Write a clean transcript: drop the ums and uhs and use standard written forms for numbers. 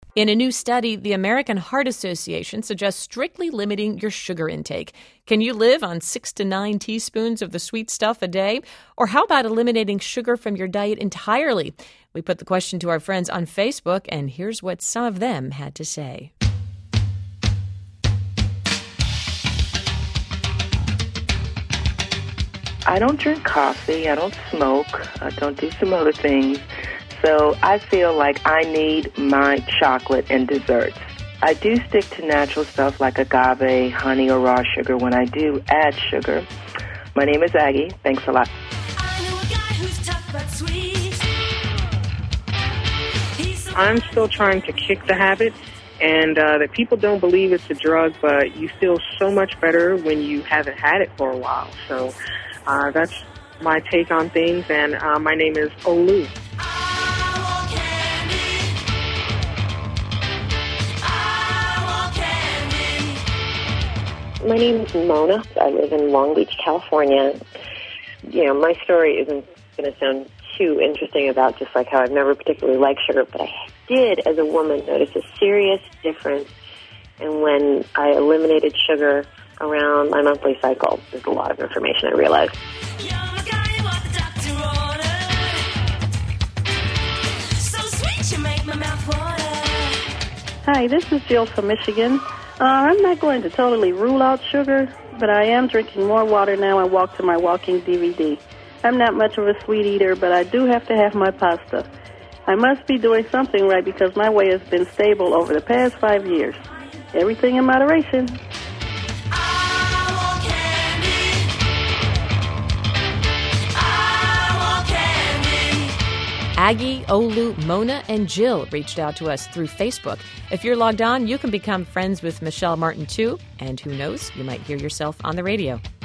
In a new study, the American Heart Association suggests strictly limiting your sugar intake. Can you live on 6 to 9 teaspoons of the sweet stuff a day? Or how about eliminating sugar from your diet entirely? We put the question to our friends on Facebook, and here's what some of them had to say. I don't drink coffee, I don't smoke, I don't do some other things, so I feel like I need my chocolate and desserts. I do stick to natural stuff like agave, honey, or raw sugar when I do add sugar. My name is Aggie. Thanks a lot. I know a guy who's tough but sweet. I'm still trying to kick the habit, and that people don't believe it's a drug, but you feel so much better when you haven't had it for a while. So that's my take on things, and my name is Olu. My name is Mona. I live in Long Beach, California. You know, my story isn't going to sound too interesting about just like how I've never particularly liked sugar, but I did, as a woman, notice a serious difference in when I eliminated sugar around my monthly cycle. There's a lot of information, I realized. Hi, this is Jill from Michigan. I'm not going to totally rule out sugar, but I am drinking more water now and walk to my walking DVD. I'm not much of a sweet eater, but I do have to have my pasta. I must be doing something right because my weight has been stable over the past 5 years. Everything in moderation. Aggie, Olu, Mona, and Jill reached out to us through Facebook. If you're logged on, you can become friends with Michelle Martin, too. And who knows, you might hear yourself on the radio.